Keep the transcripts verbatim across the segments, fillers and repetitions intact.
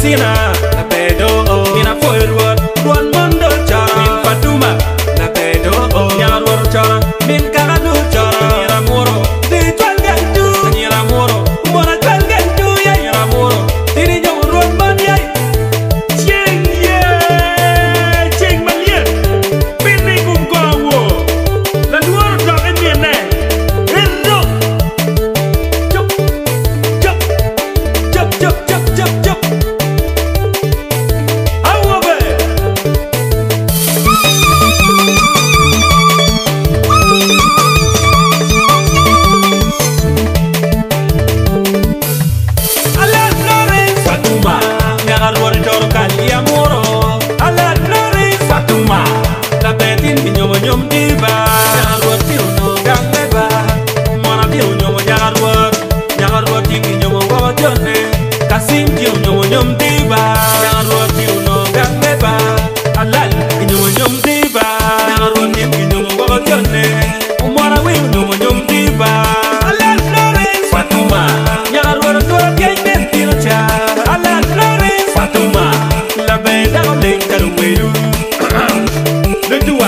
Sina, la pedo, mina foi ruot, ruot mondo chora, min Fatuma, la pedo, nyara ruot chora, min Kaladu chora, nyara muro, di twal gantu, nyara muro, mora twal gantu ya nyara muro, tini jom ruot man ya, ching ye, ching man ye, pini kum kwa wo, la duoro chok en mine, rindo, chop, chop, chop, chop, chop, chop, chop. Nyom diva, nyagarwat tiyo no gangeba. Mona tiyo nyomo nyagarwat, nyagarwat tiyo nyomo wawajone. Kasim tiyo nyomo nyom diva, nyagarwat tiyo no gangeba. Alal nyomo nyom diva, nyagarwat tiyo nyomo wawajone. Mona wiyo nyomo nyom diva. Alal Florence Fatuma, nyagarwat dora tiyo tiyo cha. Alal Florence Fatuma, la benda oleng karuweru. Letua.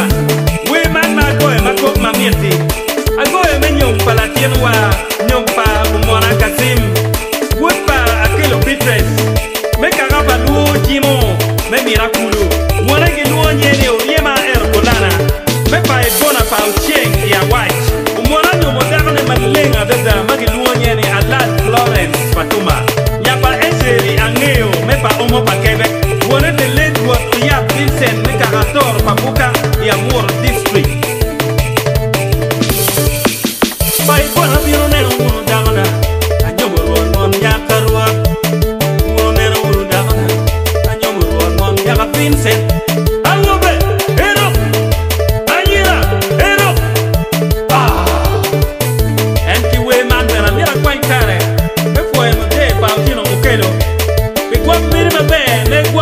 Agoye me nyom pala tienwa, nyom pa umona Kasim, wood pa akilo Bitres, me kagaba luo jimo, me mirakulu, wana giluo nyeni o yema er kolana, me pa ebona pa ucheng ya white, umona nyomo dagane malenga dada, magiluo nyeni Alal Florence Fatuma, nyapa eseri angeo, me pa omo pa Quebec, wana de ledwa ya Vincent, me kagator pa buka ya Moore District. Pai bona biro nero uno dagana, anyomo ruon mon yakarwa, uno nero uno dagana, anyomo ruon mon yaka Vincent. Awobe, ero, anyira, ero. Ah, enti we man bena mira kwa ikare, me fue mo de pa utino mukelo, me kwa miri me be, me